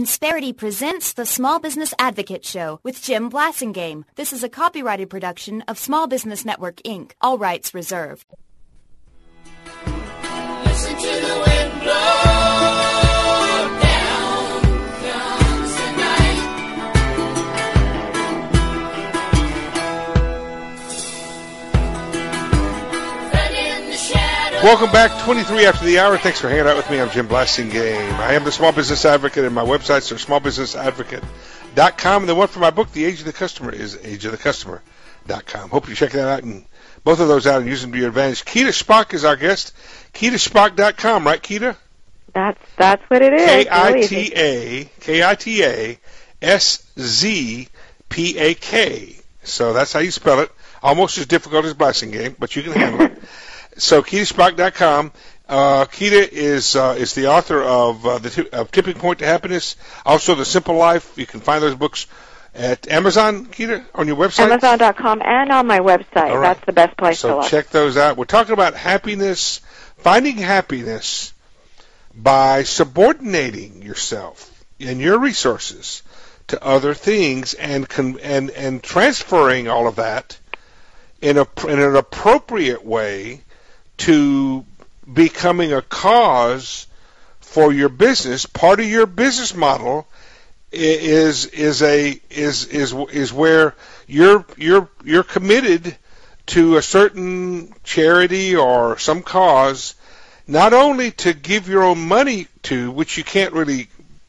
Insperity presents the Small Business Advocate Show with Jim Blasingame. This is a copyrighted production of Small Business Network, Inc. All rights reserved. Listen to the wind blow. Down comes the night. Run in the shadow. Welcome back, 23 after the hour. Thanks for hanging out with me. I'm Jim Blasingame. I am the Small Business Advocate, and my websites are smallbusinessadvocate.com. And the one for my book, The Age of the Customer, is ageofthecustomer.com. Hope you check that out and both of those out and use them to your advantage. Keita Spock is our guest. KeitaSpock.com, right, Keita? That's what it is. KITASZPAK. So that's how you spell it. Almost as difficult as Blasingame, but you can handle it. So KeitaSpock.com. Keita is the author of Tipping Point to Happiness, also The Simple Life. You can find those books at Amazon, Keita, on your website? Amazon.com and on my website. Right. That's the best place to look. So check those out. We're talking about happiness, finding happiness by subordinating yourself and your resources to other things and transferring all of that in an appropriate way to becoming a cause for your business. Part of your business model is where you're committed to a certain charity or some cause, not only to give your own money to, which you can't really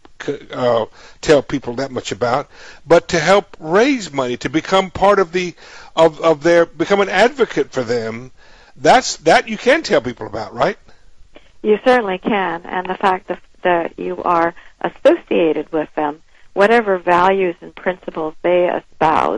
tell people that much about, but to help raise money, to become part of become an advocate for them. That you can tell people about, right? You certainly can, and the fact that you are associated with them, whatever values and principles they espouse,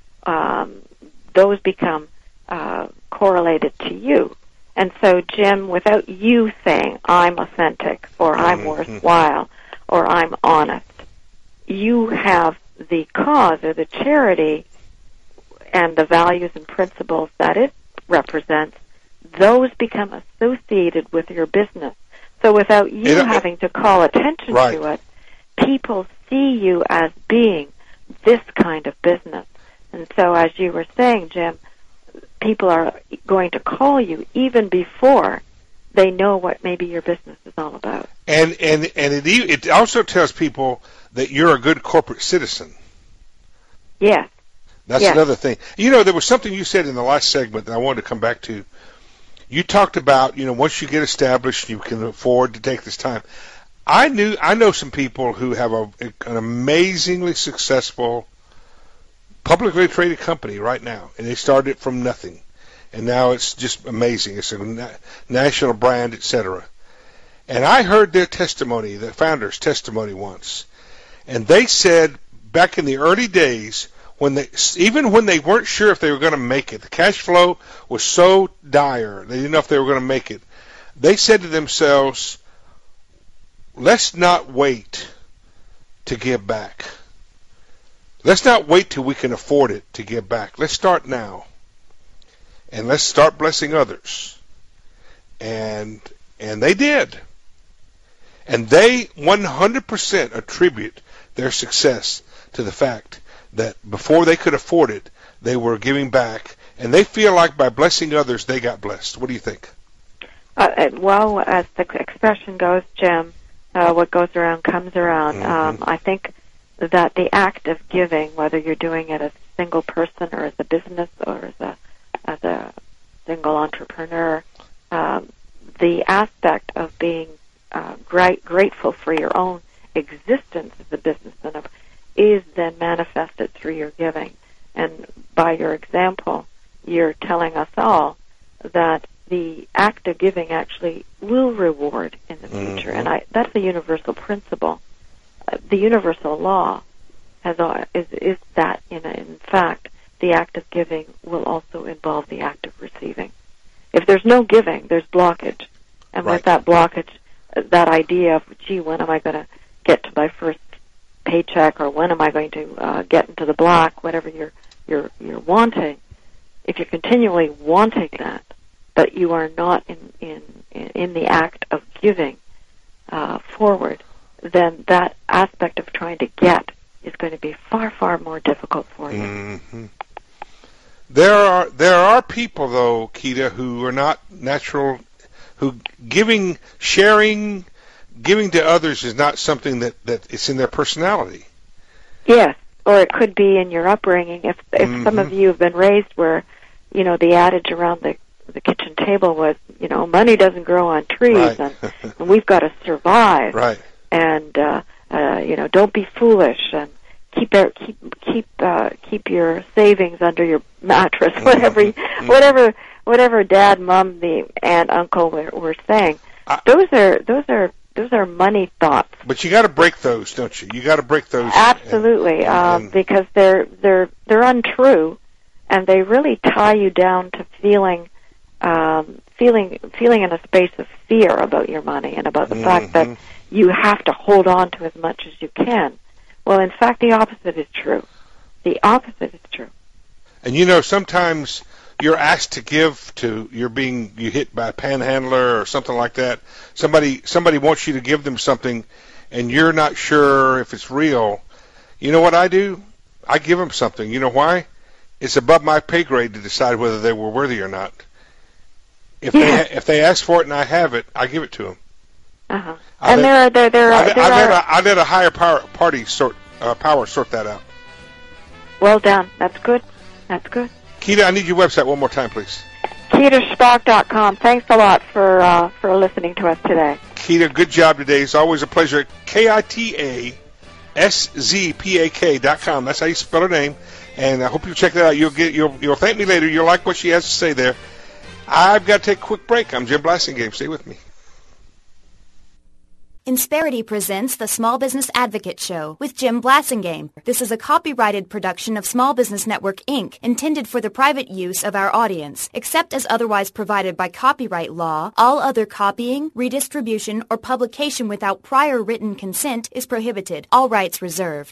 those become correlated to you. And so, Jim, without you saying, I'm authentic, or I'm worthwhile, or I'm honest, you have the cause or the charity and the values and principles that it represents. Those become associated with your business. So without you having to call attention to it, people see you as being this kind of business. And so, as you were saying, Jim, people are going to call you even before they know what maybe your business is all about. And it also tells people that you're a good corporate citizen. Yes. That's another thing. You know, there was something you said in the last segment that I wanted to come back to. You talked about, once you get established, you can afford to take this time. I know some people who have an amazingly successful publicly traded company right now, and they started it from nothing, and now it's just amazing. It's a national brand, etc. And I heard their testimony, the founder's testimony once, and they said back in the early days, even when they weren't sure if they were going to make it, the cash flow was so dire, they didn't know if they were going to make it. They said to themselves, let's not wait to give back. Let's not wait till we can afford it to give back. Let's start now. And let's start blessing others. And they did. And they 100% attribute their success to the fact that before they could afford it, they were giving back. And they feel like by blessing others, they got blessed. What do you think? Well, as the expression goes, Jim, what goes around comes around. I think that the act of giving, whether you're doing it as a single person or as a business or as a single entrepreneur, the aspect of being grateful for your own existence as a business is then manifested through your giving. And by your example, you're telling us all that the act of giving actually will reward in the future. And that's a universal principle. The universal law is that, in fact, the act of giving will also involve the act of receiving. If there's no giving, there's blockage. And with that blockage, that idea of, gee, when am I going to get to my first paycheck, or when am I going to get into the black, whatever you're wanting, if you're continually wanting that, but you are not in the act of giving forward, then that aspect of trying to get is going to be far, far more difficult for you. Mm-hmm. There are people, though, Keta, who are not natural, who sharing, giving to others is not something that it's in their personality. Yes, or it could be in your upbringing. If some of you have been raised where, the adage around the kitchen table was, money doesn't grow on trees, right. and we've got to survive. Right. And don't be foolish, and keep your savings under your mattress. Whatever Dad, Mom, the aunt, uncle were saying. Those are money thoughts. But you got to break those, don't you? You got to break those. Absolutely, because they're untrue, and they really tie you down to feeling in a space of fear about your money and about the fact that you have to hold on to as much as you can. Well, in fact, the opposite is true. The opposite is true. And sometimes you're asked to give to, you hit by a panhandler or something like that. Somebody wants you to give them something, and you're not sure if it's real. You know what I do? I give them something. You know why? It's above my pay grade to decide whether they were worthy or not. If they ask for it and I have it, I give it to them. Uh-huh. I let a higher power sort that out. Well done. That's good. That's good. Keta, I need your website one more time, please. KetaSpark.com. Thanks a lot for listening to us today. Keta, good job today. It's always a pleasure. KITASZPAK.com. That's how you spell her name. And I hope you'll check that out. You'll thank me later. You'll like what she has to say there. I've got to take a quick break. I'm Jim Blasingame. Stay with me. Insperity presents the Small Business Advocate Show with Jim Blasingame. This is a copyrighted production of Small Business Network, Inc., intended for the private use of our audience. Except as otherwise provided by copyright law, all other copying, redistribution, or publication without prior written consent is prohibited. All rights reserved.